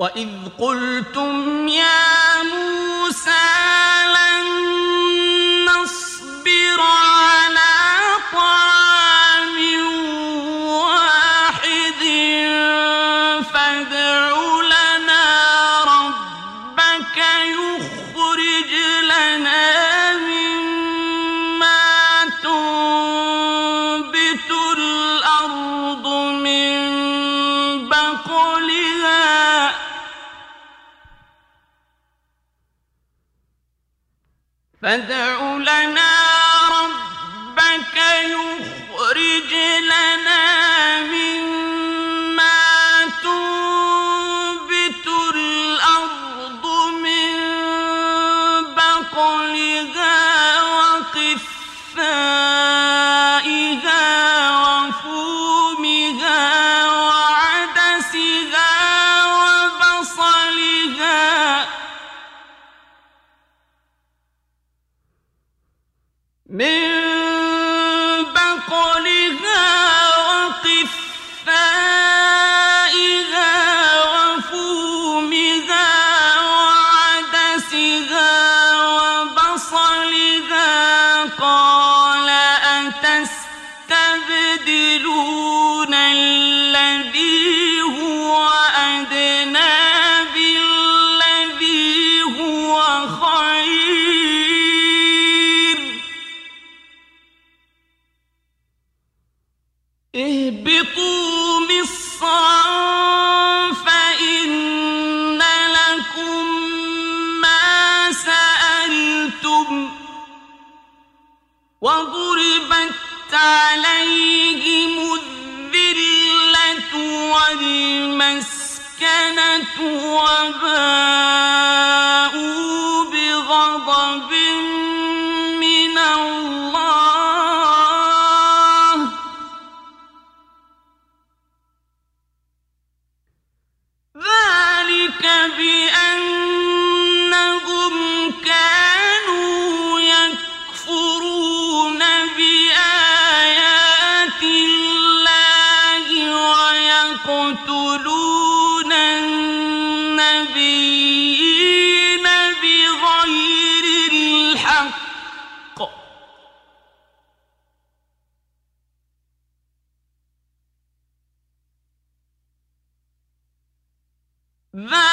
وَإِذْ قُلْتُمْ يَا مُوسَىٰ لَن نَّصْبِرَ عَلَىٰ طَعَامٍ وَاحِدٍ فَادْعُ لَنَا رَبَّكَ يُخْرِجْ لَنَا مِمَّا تُنبِتُ الْأَرْضُ مِن بَقْلِهَا وَقِثَّائِهَا وَفُومِهَا وَعَدَسِهَا وَبَصَلِهَا قَالَ أَتَسْتَبْدِلُونَ الَّذِي هُوَ أَدْنَىٰ بِالَّذِي هُوَ خَيْرٌ ۚ اهْبِطُوا مِصْرًا فَإِنَّ لَكُم مَّا سَأَلْتُمْ ۗ وَضُرِبَتْ عَلَيْهِمُ الذِّلَّةُ وَالْمَسْكَنَةُ وَبَاءُوا بِغَضَبٍ مِّنَ اللَّهِ ۗ ذَٰلِكَ بِأَنَّهُمْ كَانُوا يَكْفُرُونَ بِآيَاتِ اللَّهِ وَيَقْتُلُونَ النَّبِيِّينَ بِغَيْرِ الْحَقِّ ۗ ذَٰلِكَ